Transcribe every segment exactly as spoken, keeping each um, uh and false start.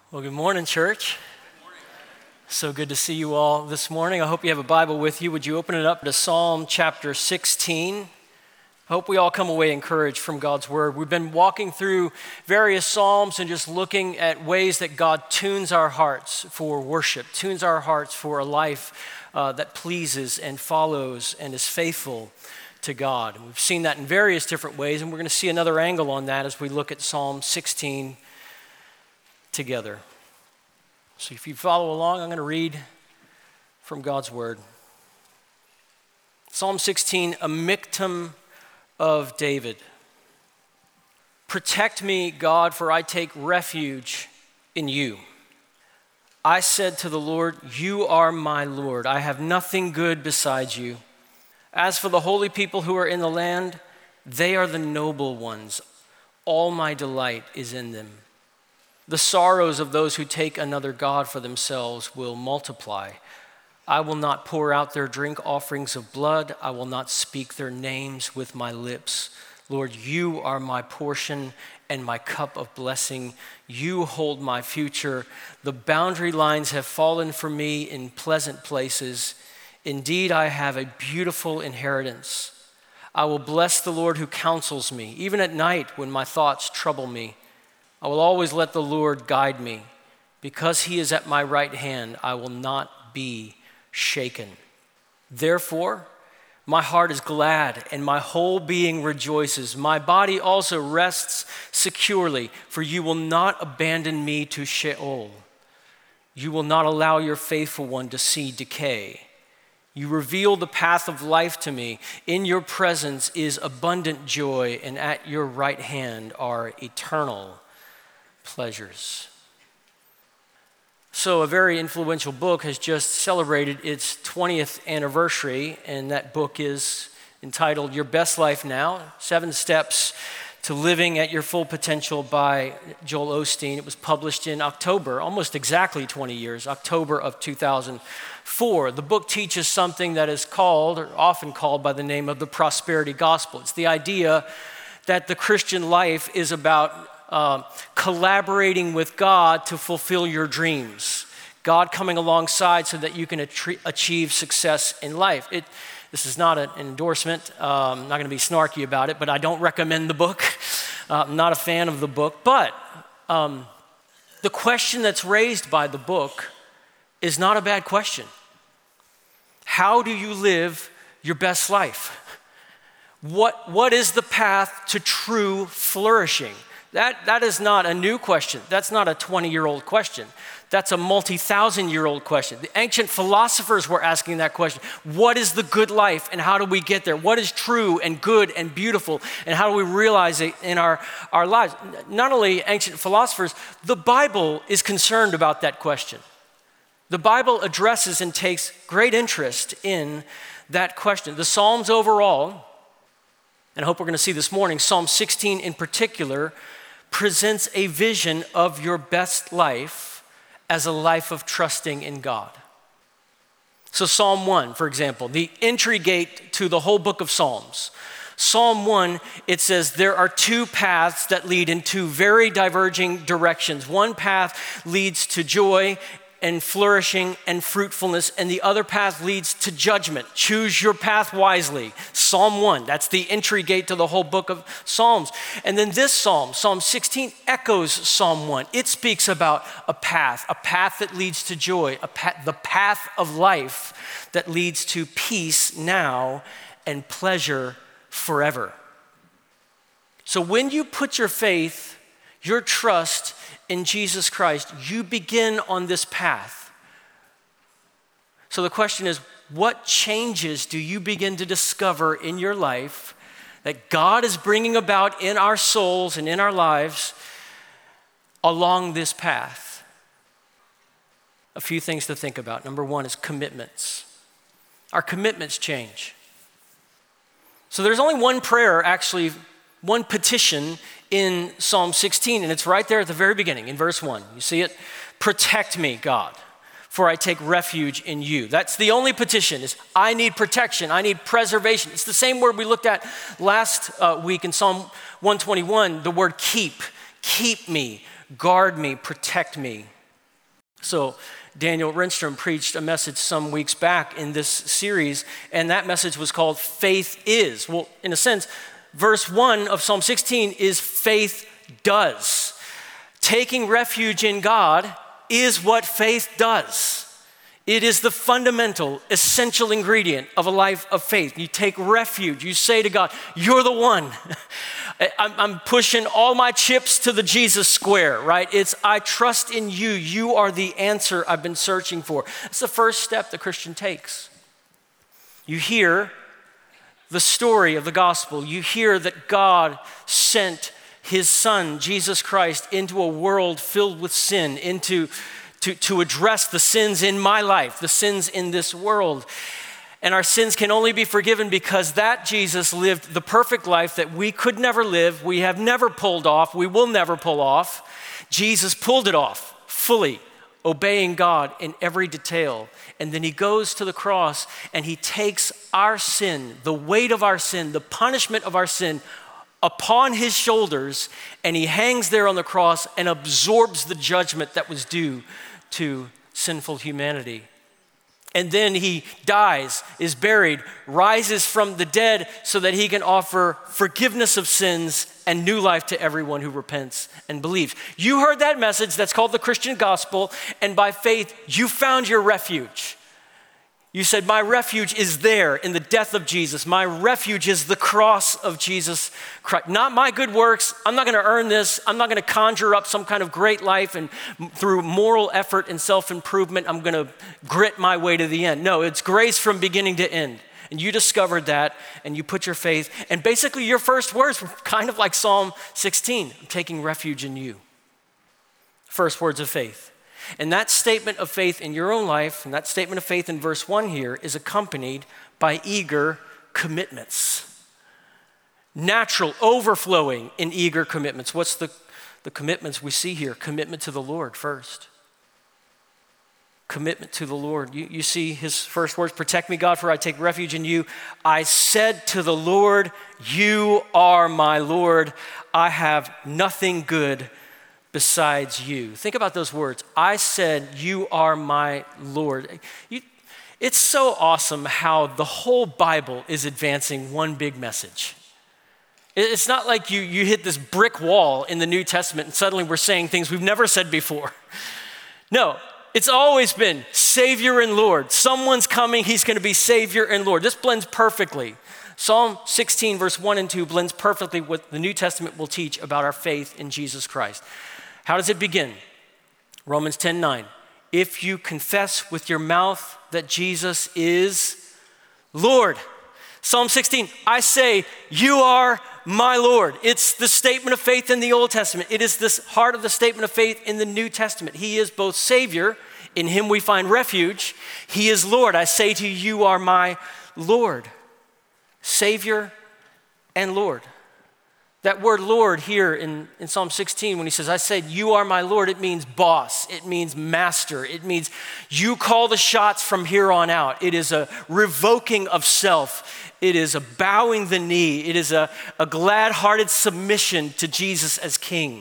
Well, good morning, church. So good to see you all this morning. I hope you have a Bible with you. Would you open it up to Psalm chapter sixteen? I hope we all come away encouraged from God's word. We've been walking through various psalms and just looking at ways that God tunes our hearts for worship, tunes our hearts for a life uh, that pleases and follows and is faithful to God. And we've seen that in various different ways, and we're going to see another angle on that as we look at Psalm sixteen together. So if you follow along, I'm going to read from God's word. Psalm sixteen, a Michtam of David. Protect me, God, for I take refuge in you. I said to the Lord, you are my Lord. I have nothing good besides you. As for the holy people who are in the land, they are the noble ones. All my delight is in them. The sorrows of those who take another god for themselves will multiply. I will not pour out their drink offerings of blood. I will not speak their names with my lips. Lord, you are my portion and my cup of blessing. You hold my future. The boundary lines have fallen for me in pleasant places. Indeed, I have a beautiful inheritance. I will bless the Lord who counsels me, even at night when my thoughts trouble me. I will always let the Lord guide me. Because he is at my right hand, I will not be shaken. Therefore, my heart is glad and my whole being rejoices. My body also rests securely, for you will not abandon me to Sheol. You will not allow your faithful one to see decay. You reveal the path of life to me. In your presence is abundant joy, and at your right hand are eternal pleasures. So a very influential book has just celebrated its twentieth anniversary, and that book is entitled Your Best Life Now, Seven Steps to Living at Your Full Potential by Joel Osteen. It was published in October, almost exactly twenty years, October of two thousand four. The book teaches something that is called, or often called by the name of the prosperity gospel. It's the idea that the Christian life is about Uh, collaborating with God to fulfill your dreams. God coming alongside so that you can atri- achieve success in life. It, this is not an endorsement. Um, I'm not going to be snarky about it, but I don't recommend the book. Uh, I'm not a fan of the book. But um, the question that's raised by the book is not a bad question. How do you live your best life? What, what is the path to true flourishing? That, that is not a new question. That's not a twenty-year-old question. That's a multi-thousand-year-old question. The ancient philosophers were asking that question. What is the good life and how do we get there? What is true and good and beautiful and how do we realize it in our, our lives? Not only ancient philosophers, the Bible is concerned about that question. The Bible addresses and takes great interest in that question. The Psalms overall, and I hope we're going to see this morning, Psalm sixteen in particular, presents a vision of your best life as a life of trusting in God. So Psalm one, for example, the entry gate to the whole book of Psalms. Psalm one, it says there are two paths that lead in two very diverging directions. One path leads to joy and flourishing and fruitfulness, and the other path leads to judgment. Choose your path wisely. Psalm one, that's the entry gate to the whole book of Psalms. And then this psalm, Psalm sixteen, echoes Psalm one. It speaks about a path, a path that leads to joy, a path, the path of life that leads to peace now and pleasure forever. So when you put your faith, your trust in Jesus Christ, you begin on this path. So the question is, what changes do you begin to discover in your life that God is bringing about in our souls and in our lives along this path? A few things to think about. Number one is commitments. Our commitments change. So there's only one prayer, actually, one petition in Psalm sixteen, and it's right there at the very beginning in verse one. You see it? Protect me, God, for I take refuge in you. That's the only petition is I need protection. I need preservation. It's the same word we looked at last uh, week in Psalm one twenty-one, the word keep. Keep me, guard me, protect me. So Daniel Renstrom preached a message some weeks back in this series, and that message was called Faith Is. Well, in a sense, verse one of Psalm sixteen is faith does. Taking refuge in God is what faith does. It is the fundamental, essential ingredient of a life of faith. You take refuge. You say to God, you're the one. I'm pushing all my chips to the Jesus square, right? It's, I trust in you. You are the answer I've been searching for. It's the first step the Christian takes. You hear the story of the gospel. You hear that God sent his son, Jesus Christ, into a world filled with sin, into To, to address the sins in my life, the sins in this world. And our sins can only be forgiven because that Jesus lived the perfect life that we could never live, we have never pulled off, we will never pull off. Jesus pulled it off fully, obeying God in every detail. And then he goes to the cross and he takes our sin, the weight of our sin, the punishment of our sin upon his shoulders, and he hangs there on the cross and absorbs the judgment that was due to sinful humanity. And then he dies, is buried, rises from the dead so that he can offer forgiveness of sins and new life to everyone who repents and believes. You heard that message, that's called the Christian gospel, and by faith, you found your refuge. You said, my refuge is there in the death of Jesus. My refuge is the cross of Jesus Christ. Not my good works. I'm not going to earn this. I'm not going to conjure up some kind of great life and through moral effort and self-improvement, I'm going to grit my way to the end. No, it's grace from beginning to end. And you discovered that and you put your faith. And basically your first words were kind of like Psalm sixteen, I'm taking refuge in you. First words of faith. And that statement of faith in your own life, and that statement of faith in verse one here, is accompanied by eager commitments. Natural, overflowing in eager commitments. What's the, the commitments we see here? Commitment to the Lord first. Commitment to the Lord. You, you see his first words, protect me, God, for I take refuge in you. I said to the Lord, you are my Lord. I have nothing good besides you. Think about those words. I said, you are my Lord. You, it's so awesome how the whole Bible is advancing one big message. It's not like you, you hit this brick wall in the New Testament and suddenly we're saying things we've never said before. No, it's always been Savior and Lord. Someone's coming, he's going to be Savior and Lord. This blends perfectly. Psalm sixteen, verse one and two blends perfectly with what the New Testament will teach about our faith in Jesus Christ. How does it begin? Romans ten nine. If you confess with your mouth that Jesus is Lord. Psalm sixteen, I say, you are my Lord. It's the statement of faith in the Old Testament. It is this heart of the statement of faith in the New Testament. He is both Savior, in him we find refuge. He is Lord. I say to you, you are my Lord. Savior and Lord. That word Lord here in, in Psalm sixteen, when he says, I said, you are my Lord, it means boss, it means master, it means you call the shots from here on out. It is a revoking of self. It is a bowing the knee. It is a, a glad-hearted submission to Jesus as King.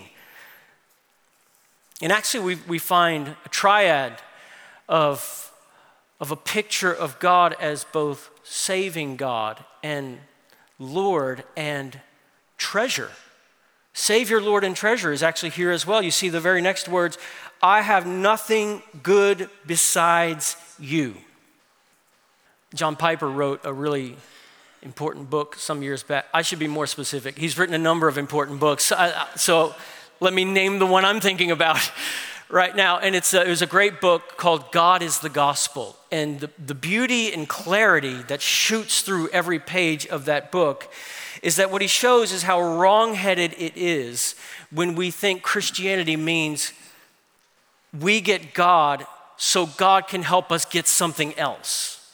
And actually, we, we find a triad of, of a picture of God as both saving God and Lord and treasure. Savior, Lord, and treasure is actually here as well. You see the very next words, I have nothing good besides you. John Piper wrote a really important book some years back. I should be more specific. He's written a number of important books. So let me name the one I'm thinking about right now. And it's a, it was a great book called God is the Gospel. And the, the beauty and clarity that shoots through every page of that book is that what he shows is how wrong-headed it is when we think Christianity means we get God so God can help us get something else.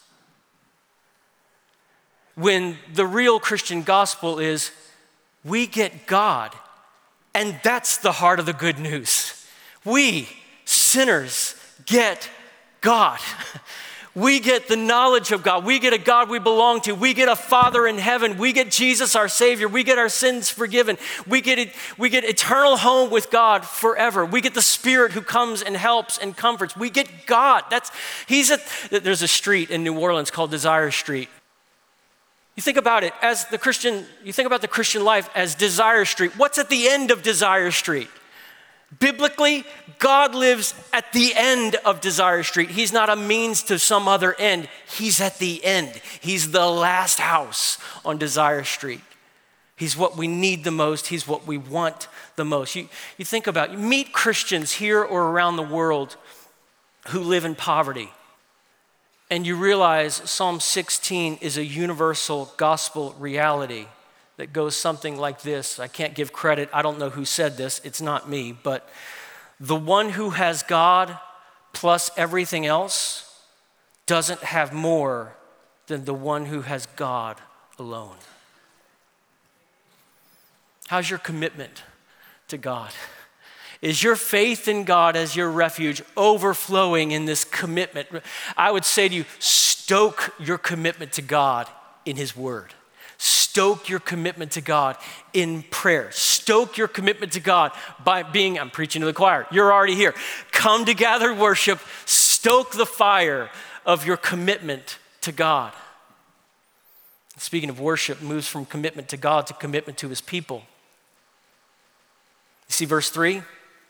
When the real Christian gospel is we get God, and that's the heart of the good news. We, sinners, get God. We get the knowledge of God. We get a God we belong to. We get a Father in heaven. We get Jesus, our Savior. We get our sins forgiven. We get, we get eternal home with God forever. We get the Spirit who comes and helps and comforts. We get God. That's, he's at, there's a street in New Orleans called Desire Street. You think about it as the Christian, you think about the Christian life as Desire Street. What's at the end of Desire Street? Biblically, God lives at the end of Desire Street. He's not a means to some other end. He's at the end. He's the last house on Desire Street. He's what we need the most. He's what we want the most. You, you think about, you meet Christians here or around the world who live in poverty, and you realize Psalm sixteen is a universal gospel reality that goes something like this. I can't give credit. I don't know who said this. It's not me. But the one who has God plus everything else doesn't have more than the one who has God alone. How's your commitment to God? Is your faith in God as your refuge overflowing in this commitment? I would say to you, stoke your commitment to God in His Word. Stoke your commitment to God in prayer. Stoke your commitment to God by being, I'm preaching to the choir, you're already here. Come to gather worship, stoke the fire of your commitment to God. Speaking of worship, moves from commitment to God to commitment to His people. You see verse three?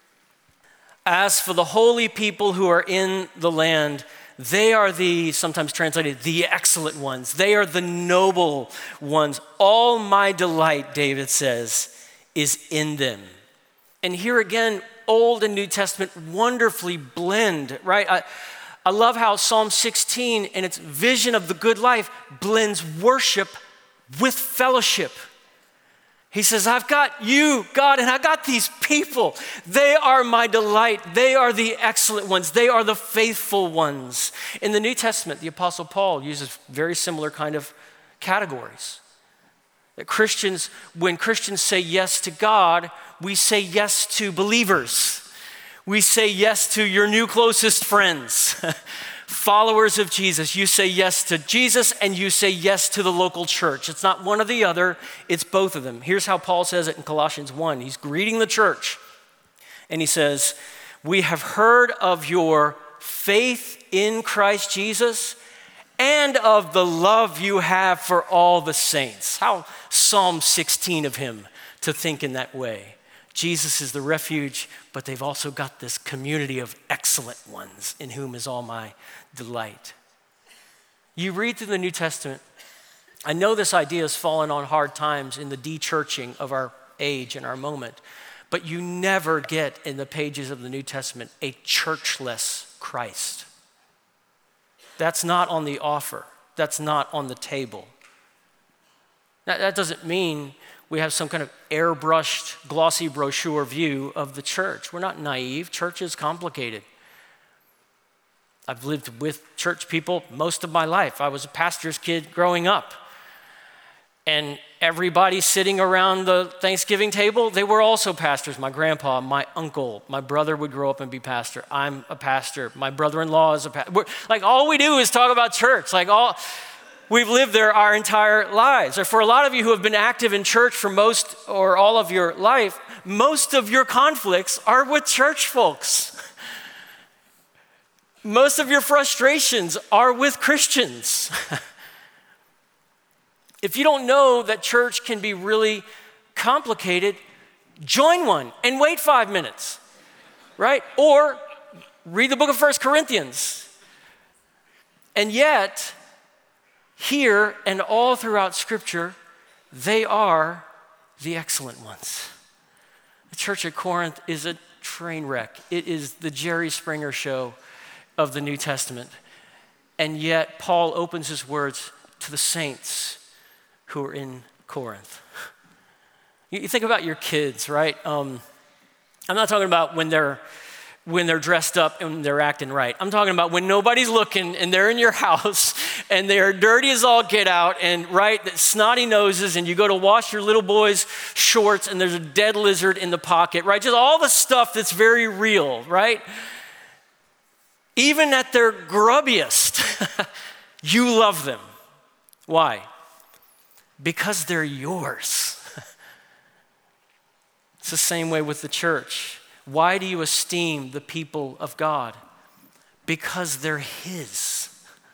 As for the holy people who are in the land, they are the, sometimes translated, the excellent ones. They are the noble ones. All my delight, David says, is in them. And here again, Old and New Testament wonderfully blend, right? I, I love how Psalm sixteen and its vision of the good life blends worship with fellowship. He says, I've got you, God, and I got these people. They are my delight. They are the excellent ones. They are the faithful ones. In the New Testament, the Apostle Paul uses very similar kind of categories. That Christians, when Christians say yes to God, we say yes to believers. We say yes to your new closest friends. Followers of Jesus, you say yes to Jesus and you say yes to the local church. It's not one or the other, it's both of them. Here's how Paul says it in Colossians one. He's greeting the church and he says, we have heard of your faith in Christ Jesus and of the love you have for all the saints. How Psalm sixteen of him to think in that way. Jesus is the refuge, but they've also got this community of excellent ones in whom is all my delight. You read through the New Testament, I know this idea has fallen on hard times in the de-churching of our age and our moment, but you never get in the pages of the New Testament a churchless Christ. That's not on the offer. That's not on the table. That, that doesn't mean we have some kind of airbrushed, glossy brochure view of the church. We're not naive. Church is complicated. I've lived with church people most of my life. I was a pastor's kid growing up. And everybody sitting around the Thanksgiving table, they were also pastors. My grandpa, my uncle, my brother would grow up and be pastor. I'm a pastor. My brother-in-law is a pastor. Like all we do is talk about church. Like all... We've lived there our entire lives. Or for a lot of you who have been active in church for most or all of your life, most of your conflicts are with church folks. Most of your frustrations are with Christians. If you don't know that church can be really complicated, join one and wait five minutes, right? Or read the book of First Corinthians. And yet, here and all throughout Scripture, they are the excellent ones. The church at Corinth is a train wreck. It is the Jerry Springer show of the New Testament. And yet, Paul opens his words to the saints who are in Corinth. You think about your kids, right? Um, I'm not talking about when they're when they're dressed up and they're acting right. I'm talking about when nobody's looking and they're in your house and they're dirty as all get out and right, snotty noses, and you go to wash your little boy's shorts and there's a dead lizard in the pocket, right? Just all the stuff that's very real, right? Even at their grubbiest, You love them. Why? Because they're yours. It's the same way with the church. Why do you esteem the people of God? Because they're his.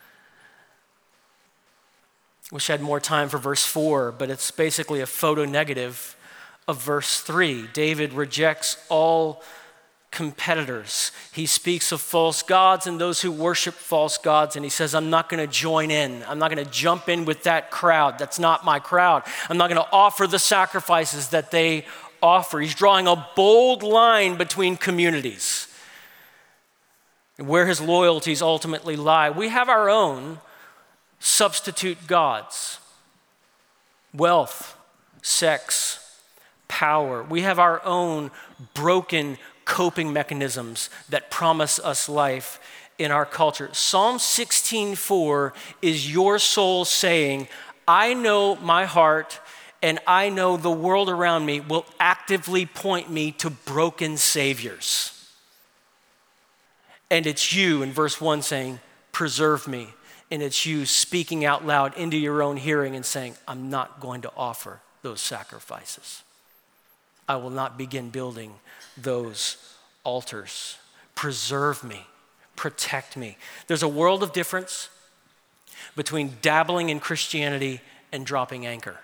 Wish I had more time for verse four, but it's basically a photo negative of verse three. David rejects all competitors. He speaks of false gods and those who worship false gods, and he says, I'm not going to join in. I'm not going to jump in with that crowd. That's not my crowd. I'm not going to offer the sacrifices that they offer. He's drawing a bold line between communities and where his loyalties ultimately lie. We have our own substitute gods: wealth, sex, power. We have our own broken coping mechanisms that promise us life in our culture. Psalm sixteen four is your soul saying, I know my heart and I know the world around me will actively point me to broken saviors. And it's you in verse one saying, preserve me. And it's you speaking out loud into your own hearing and saying, I'm not going to offer those sacrifices. I will not begin building those altars. Preserve me, protect me. There's a world of difference between dabbling in Christianity and dropping anchor.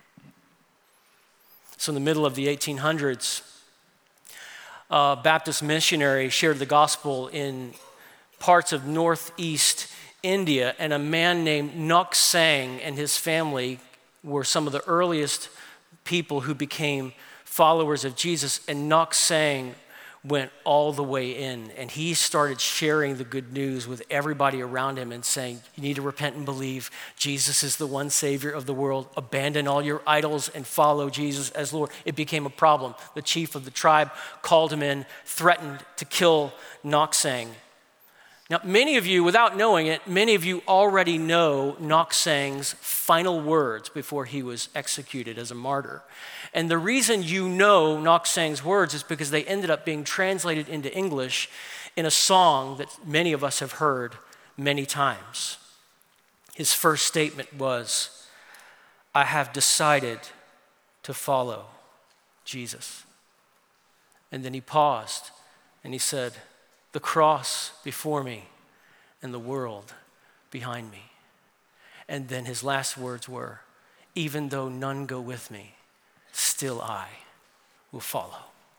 So in the middle of the eighteen hundreds, a Baptist missionary shared the gospel in parts of northeast India, and a man named Nok Sang and his family were some of the earliest people who became followers of Jesus. And Nok Sang went all the way in, and he started sharing the good news with everybody around him and saying, you need to repent and believe Jesus is the one Savior of the world. Abandon all your idols and follow Jesus as Lord. It became a problem. The chief of the tribe called him in, threatened to kill Nok Sang. Now, many of you, without knowing it, many of you already know Nok Sang's final words before he was executed as a martyr. And the reason you know Nok Sang's words is because they ended up being translated into English in a song that many of us have heard many times. His first statement was, I have decided to follow Jesus. And then he paused and he said, the cross before me and the world behind me. And then his last words were, even though none go with me, still I will follow.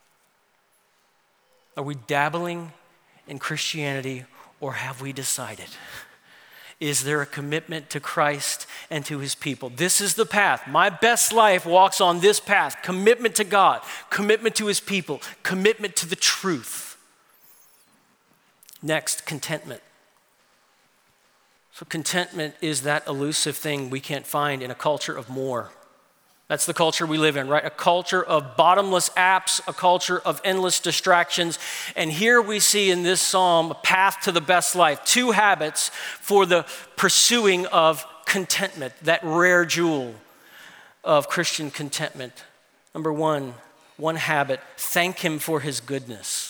Are we dabbling in Christianity, or have we decided? Is there a commitment to Christ and to his people? This is the path. My best life walks on this path. Commitment to God, commitment to his people, commitment to the truth. Next, contentment. So contentment is that elusive thing we can't find in a culture of more. That's the culture we live in, right? A culture of bottomless apps, a culture of endless distractions. And here we see in this psalm a path to the best life, two habits for the pursuing of contentment, that rare jewel of Christian contentment. Number one, one habit, thank him for his goodness.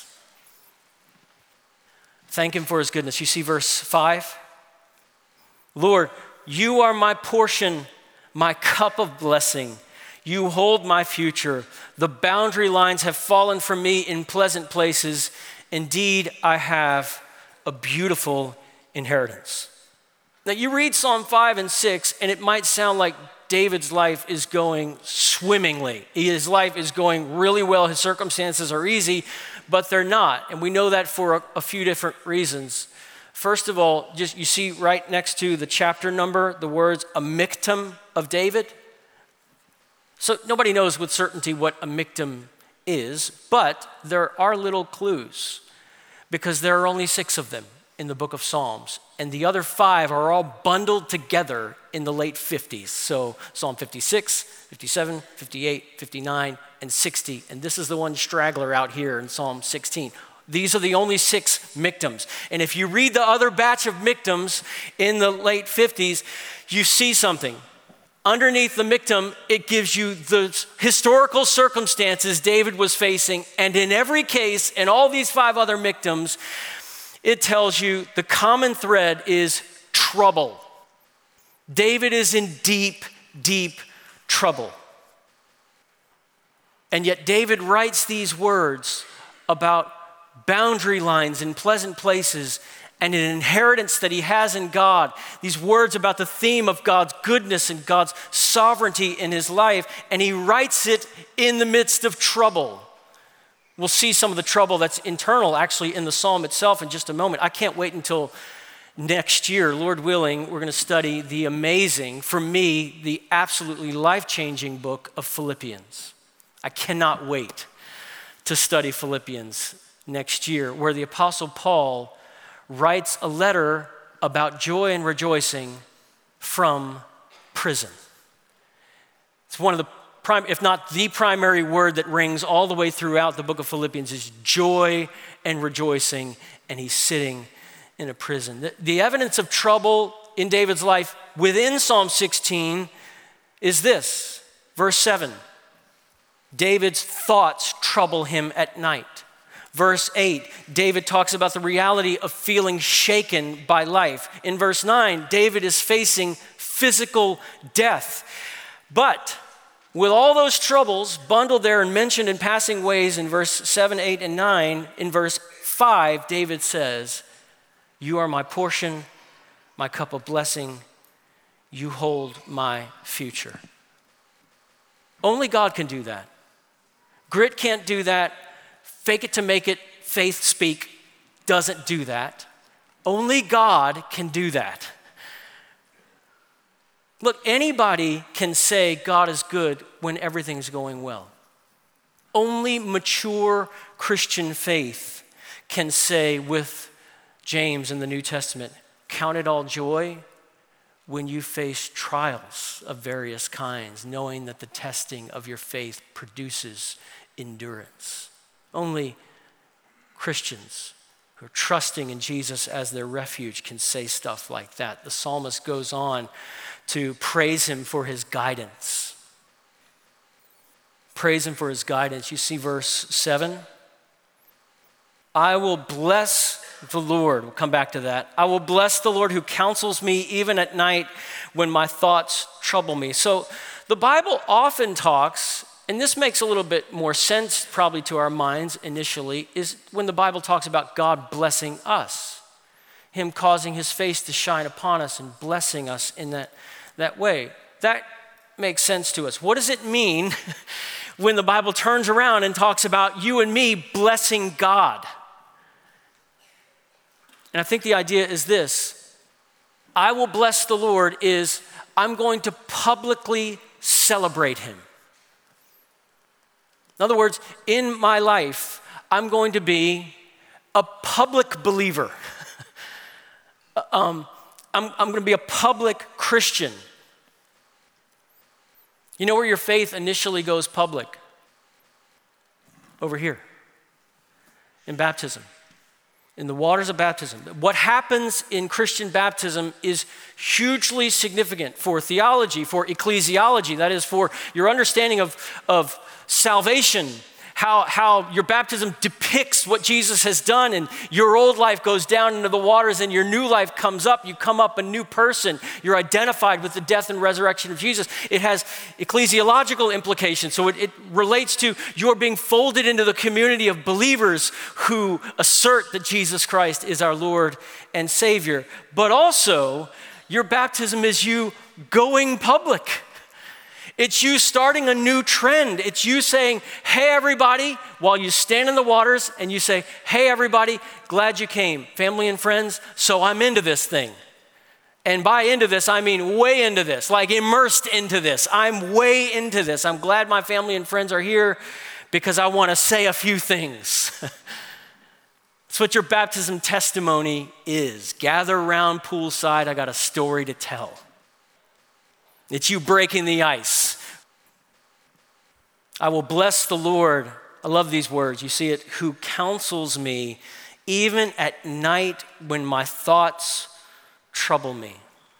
Thank him for his goodness. You see verse five? Lord, you are my portion, my cup of blessing. You hold my future. The boundary lines have fallen for me in pleasant places. Indeed, I have a beautiful inheritance. Now you read Psalm five and six, and it might sound like David's life is going swimmingly. His life is going really well. His circumstances are easy, but they're not. And we know that for a, a few different reasons. First of all, just you see right next to the chapter number, the words a miktam of David. So nobody knows with certainty what a miktam is, but there are little clues because there are only six of them in the book of Psalms. And the other five are all bundled together in the late fifties. So Psalm fifty-six, fifty-seven, fifty-eight, fifty-nine, and sixty. And this is the one straggler out here in Psalm sixteen. These are the only six miktams. And if you read the other batch of miktams in the late fifties, you see something. Underneath the miktam, it gives you the historical circumstances David was facing. And in every case, in all these five other miktams, it tells you the common thread is trouble. David is in deep, deep trouble. And yet David writes these words about boundary lines in pleasant places and an inheritance that he has in God. These words about the theme of God's goodness and God's sovereignty in his life. And he writes it in the midst of trouble. We'll see some of the trouble that's internal actually in the psalm itself in just a moment. I can't wait until next year, Lord willing, we're going to study the amazing, for me, the absolutely life-changing book of Philippians. I cannot wait to study Philippians next year, where the Apostle Paul writes a letter about joy and rejoicing from prison. It's one of the prime, if not the primary word that rings all the way throughout the book of Philippians is joy and rejoicing, and he's sitting in a prison. The, the evidence of trouble in David's life within Psalm sixteen is this, verse seven. David's thoughts trouble him at night. Verse eight, David talks about the reality of feeling shaken by life. In verse nine, David is facing physical death. But with all those troubles bundled there and mentioned in passing ways in verse seven, eight, and nine, in verse five, David says, "You are my portion, my cup of blessing. You hold my future." Only God can do that. Grit can't do that. Fake it to make it, faith speak, doesn't do that. Only God can do that. Look, anybody can say God is good when everything's going well. Only mature Christian faith can say with James in the New Testament, count it all joy when you face trials of various kinds, knowing that the testing of your faith produces endurance. Only Christians who are trusting in Jesus as their refuge can say stuff like that. The psalmist goes on to praise him for his guidance. Praise him for his guidance. You see verse seven. I will bless the Lord. We'll come back to that. I will bless the Lord who counsels me even at night when my thoughts trouble me. So the Bible often talks, and this makes a little bit more sense probably to our minds initially, is when the Bible talks about God blessing us, him causing his face to shine upon us and blessing us in that, that way. That makes sense to us. What does it mean when the Bible turns around and talks about you and me blessing God? And I think the idea is this: I will bless the Lord is I'm going to publicly celebrate him. In other words, in my life, I'm going to be a public believer. um, I'm, I'm going to be a public Christian. You know where your faith initially goes public? Over here, in baptism. In the waters of baptism. What happens in Christian baptism is hugely significant for theology, for ecclesiology, that is for your understanding of, of salvation, how, how your baptism depicts what Jesus has done, and your old life goes down into the waters and your new life comes up. You come up a new person. You're identified with the death and resurrection of Jesus. It has ecclesiological implications. So it, it relates to your being folded into the community of believers who assert that Jesus Christ is our Lord and Savior. But also, your baptism is you going public. It's you starting a new trend. It's you saying, hey, everybody, while you stand in the waters and you say, hey, everybody, glad you came, family and friends, so I'm into this thing. And by into this, I mean way into this, like immersed into this. I'm way into this. I'm glad my family and friends are here because I want to say a few things. That's what your baptism testimony is. Gather around poolside, I got a story to tell. It's you breaking the ice. I will bless the Lord. I love these words. You see it, who counsels me even at night when my thoughts trouble me.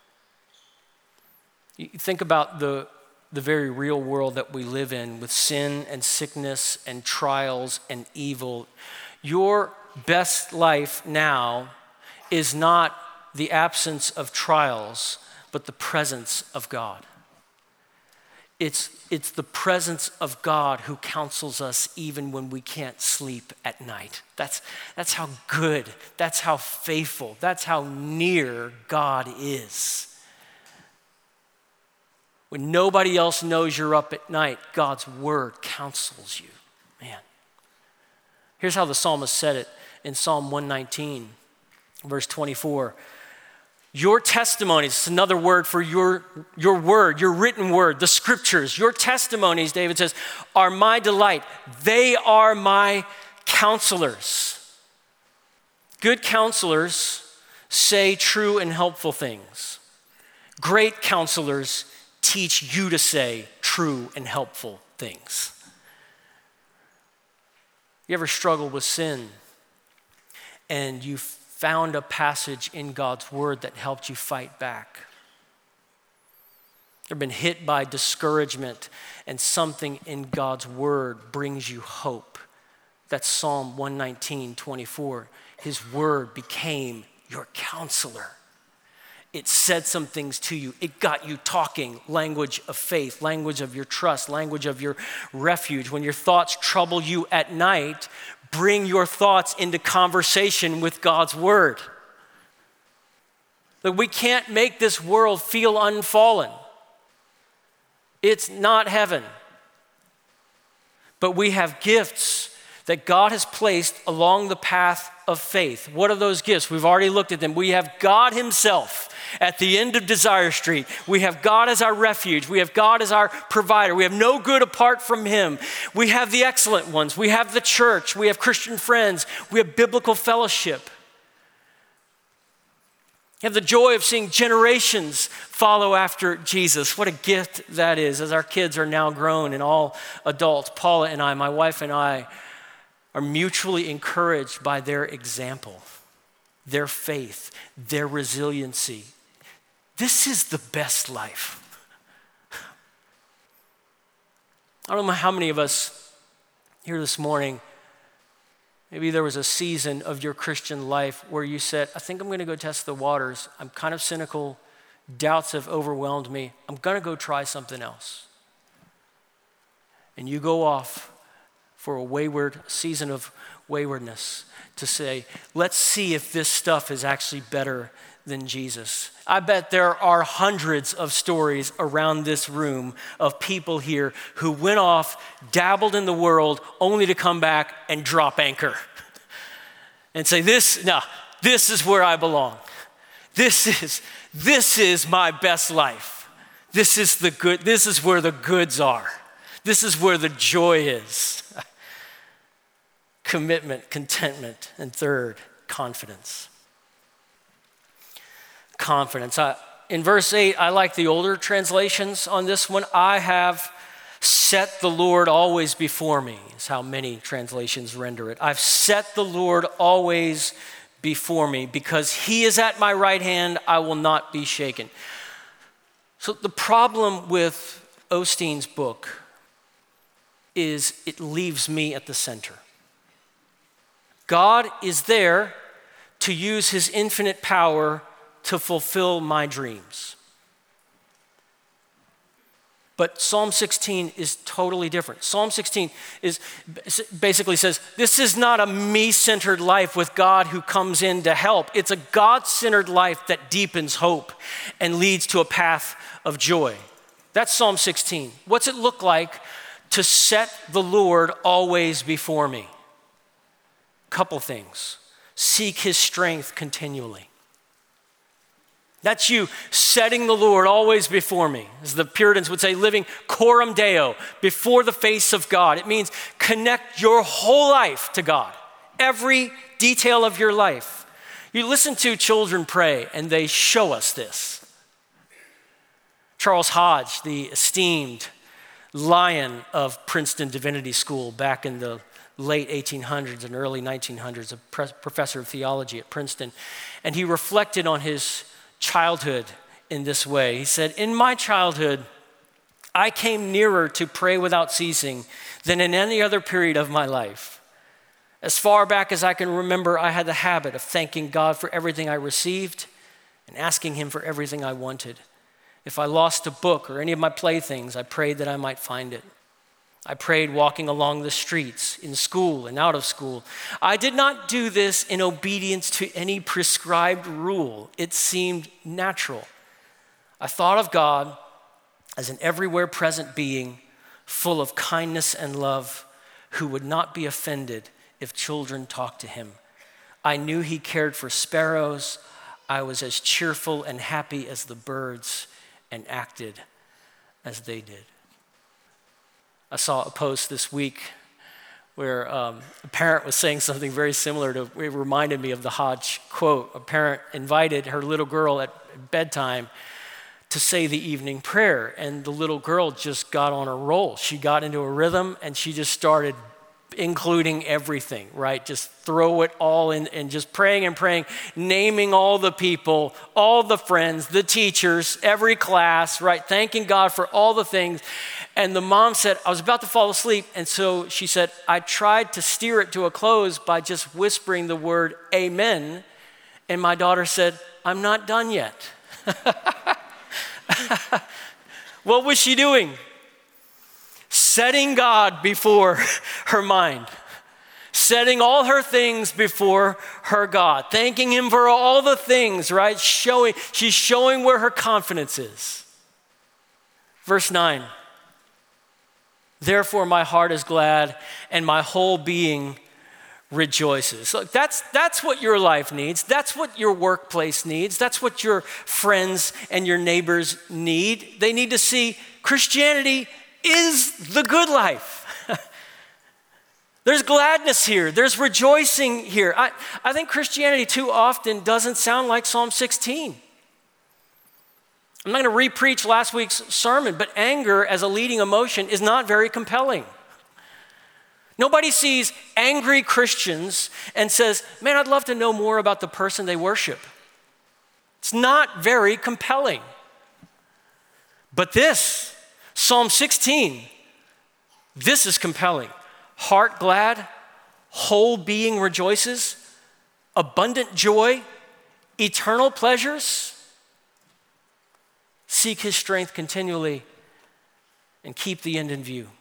You think about the, the very real world that we live in with sin and sickness and trials and evil. Your best life now is not the absence of trials, but the presence of God. It's, it's the presence of God who counsels us even when we can't sleep at night. That's, that's how good, that's how faithful, that's how near God is. When nobody else knows you're up at night, God's word counsels you. Man. Here's how the psalmist said it in Psalm one nineteen, verse twenty-four. Your testimonies, it's another word for your, your word, your written word, the scriptures. Your testimonies, David says, are my delight. They are my counselors. Good counselors say true and helpful things. Great counselors teach you to say true and helpful things. You ever struggle with sin and you found a passage in God's word that helped you fight back? You've been hit by discouragement and something in God's word brings you hope. That's Psalm one nineteen, twenty-four. His word became your counselor. It said some things to you. It got you talking, language of faith, language of your trust, language of your refuge. When your thoughts trouble you at night, bring your thoughts into conversation with God's word. Look, we can't make this world feel unfallen. It's not heaven. But we have gifts that God has placed along the path of faith. What are those gifts? We've already looked at them. We have God himself at the end of Desire Street. We have God as our refuge. We have God as our provider. We have no good apart from him. We have the excellent ones. We have the church. We have Christian friends. We have biblical fellowship. You have the joy of seeing generations follow after Jesus. What a gift that is as our kids are now grown and all adults. Paula and I, my wife and I, are mutually encouraged by their example, their faith, their resiliency. This is the best life. I don't know how many of us here this morning, maybe there was a season of your Christian life where you said, I think I'm going to go test the waters. I'm kind of cynical. Doubts have overwhelmed me. I'm going to go try something else. And you go off for a wayward season of waywardness to say, let's see if this stuff is actually better than Jesus. I bet there are hundreds of stories around this room of people here who went off, dabbled in the world, only to come back and drop anchor and say, this, no, this is where I belong. This is, this is my best life. This is the good, this is where the goods are. This is where the joy is. Commitment, contentment, and third, confidence. Confidence. I, in verse eight, I like the older translations on this one. I have set the Lord always before me, is how many translations render it. I've set the Lord always before me. Because he is at my right hand, I will not be shaken. So the problem with Osteen's book is it leaves me at the center. God is there to use his infinite power to fulfill my dreams. But Psalm sixteen is totally different. Psalm sixteen is basically says, this is not a me-centered life with God who comes in to help. It's a God-centered life that deepens hope and leads to a path of joy. That's Psalm sixteen. What's it look like to set the Lord always before me? Couple things. Seek his strength continually. That's you setting the Lord always before me. As the Puritans would say, living coram Deo, before the face of God. It means connect your whole life to God. Every detail of your life. You listen to children pray and they show us this. Charles Hodge, the esteemed lion of Princeton Divinity School back in the late eighteen hundreds and early nineteen hundreds, a pre- professor of theology at Princeton. And he reflected on his childhood in this way. He said, in my childhood, I came nearer to pray without ceasing than in any other period of my life. As far back as I can remember, I had the habit of thanking God for everything I received and asking him for everything I wanted. If I lost a book or any of my playthings, I prayed that I might find it. I prayed walking along the streets, in school and out of school. I did not do this in obedience to any prescribed rule. It seemed natural. I thought of God as an everywhere present being, full of kindness and love, who would not be offended if children talked to him. I knew he cared for sparrows. I was as cheerful and happy as the birds and acted as they did. I saw a post this week where um, a parent was saying something very similar to, it reminded me of the Hodge quote. A parent invited her little girl at bedtime to say the evening prayer, and the little girl just got on a roll. She got into a rhythm, and she just started including everything, right? Just throw it all in and just praying and praying, naming all the people, all the friends, the teachers, every class, right? Thanking God for all the things. And the mom said, I was about to fall asleep. And so she said, I tried to steer it to a close by just whispering the word amen. And my daughter said, I'm not done yet. What was she doing? Setting God before her mind. Setting all her things before her God. Thanking him for all the things, right? Showing, she's showing where her confidence is. Verse nine. Therefore my heart is glad and my whole being rejoices. Look, that's, that's what your life needs. That's what your workplace needs. That's what your friends and your neighbors need. They need to see Christianity is the good life. There's gladness here. There's rejoicing here. I, I think Christianity too often doesn't sound like Psalm sixteen. I'm not going to re-preach last week's sermon, but anger as a leading emotion is not very compelling. Nobody sees angry Christians and says, man, I'd love to know more about the person they worship. It's not very compelling. But this, Psalm sixteen, this is compelling. Heart glad, whole being rejoices, abundant joy, eternal pleasures. Seek his strength continually and keep the end in view.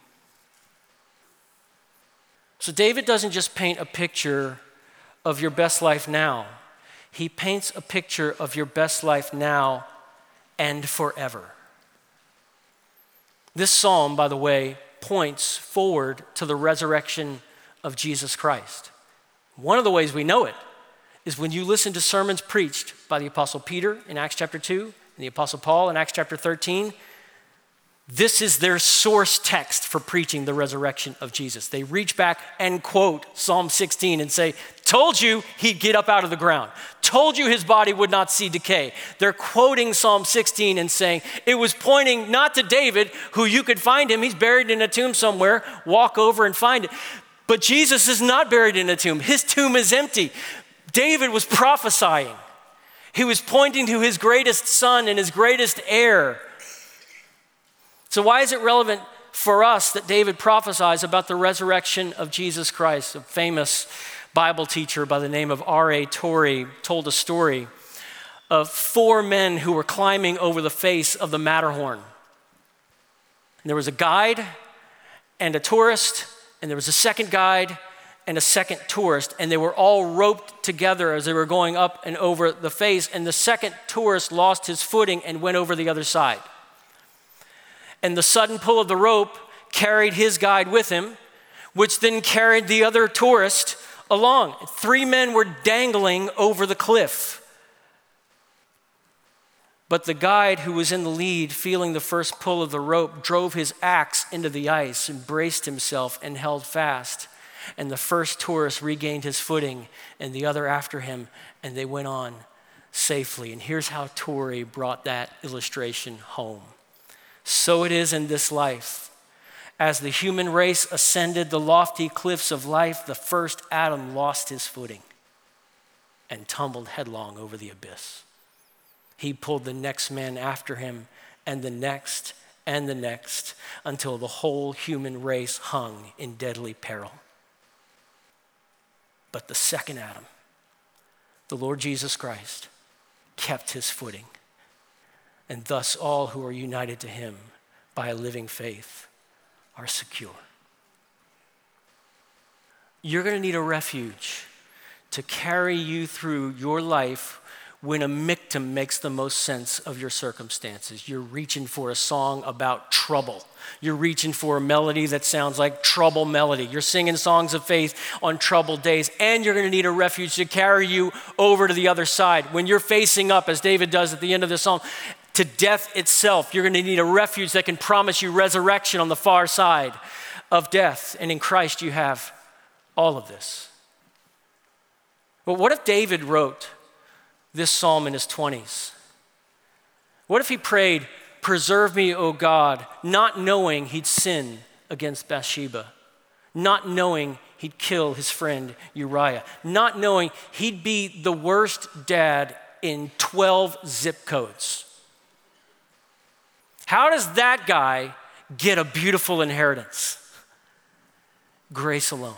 So David doesn't just paint a picture of your best life now. He paints a picture of your best life now and forever. This psalm, by the way, points forward to the resurrection of Jesus Christ. One of the ways we know it is when you listen to sermons preached by the Apostle Peter in Acts chapter two and the Apostle Paul in Acts chapter thirteen. This is their source text for preaching the resurrection of Jesus. They reach back and quote Psalm sixteen and say, told you he'd get up out of the ground. Told you his body would not see decay. They're quoting Psalm sixteen and saying, it was pointing not to David, who you could find him. He's buried in a tomb somewhere. Walk over and find it. But Jesus is not buried in a tomb. His tomb is empty. David was prophesying. He was pointing to his greatest son and his greatest heir. So why is it relevant for us that David prophesies about the resurrection of Jesus Christ? A famous Bible teacher by the name of R A Torrey told a story of four men who were climbing over the face of the Matterhorn. And there was a guide and a tourist, and there was a second guide and a second tourist, and they were all roped together as they were going up and over the face, and the second tourist lost his footing and went over the other side. And the sudden pull of the rope carried his guide with him, which then carried the other tourist along. Three men were dangling over the cliff. But the guide who was in the lead, feeling the first pull of the rope, drove his axe into the ice and braced himself and held fast. And the first tourist regained his footing and the other after him, and they went on safely. And here's how Torrey brought that illustration home. So it is in this life. As the human race ascended the lofty cliffs of life, the first Adam lost his footing and tumbled headlong over the abyss. He pulled the next man after him, and the next, and the next, until the whole human race hung in deadly peril. But the second Adam, the Lord Jesus Christ, kept his footing. And thus all who are united to him by a living faith are secure. You're going to need a refuge to carry you through your life when a miktam makes the most sense of your circumstances. You're reaching for a song about trouble. You're reaching for a melody that sounds like trouble melody. You're singing songs of faith on troubled days, and you're going to need a refuge to carry you over to the other side. When you're facing up, as David does at the end of the song, to death itself, you're going to need a refuge that can promise you resurrection on the far side of death. And in Christ you have all of this. But what if David wrote this psalm in his twenties? What if he prayed, "Preserve me, O God," not knowing he'd sin against Bathsheba, not knowing he'd kill his friend Uriah, not knowing he'd be the worst dad in twelve zip codes? How does that guy get a beautiful inheritance? Grace alone.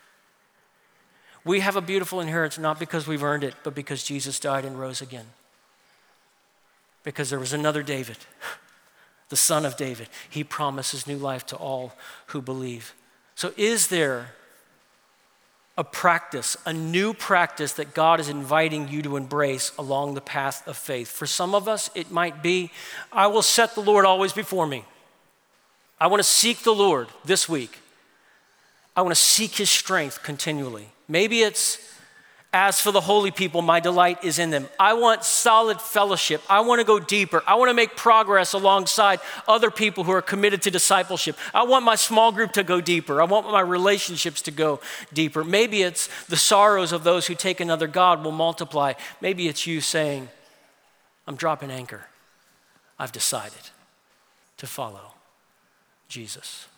We have a beautiful inheritance not because we've earned it, but because Jesus died and rose again. Because there was another David, the son of David. He promises new life to all who believe. So is there a practice, a new practice that God is inviting you to embrace along the path of faith? For some of us, it might be, I will set the Lord always before me. I want to seek the Lord this week. I want to seek his strength continually. Maybe it's, as for the holy people, my delight is in them. I want solid fellowship. I want to go deeper. I want to make progress alongside other people who are committed to discipleship. I want my small group to go deeper. I want my relationships to go deeper. Maybe it's the sorrows of those who take another God will multiply. Maybe it's you saying, I'm dropping anchor. I've decided to follow Jesus.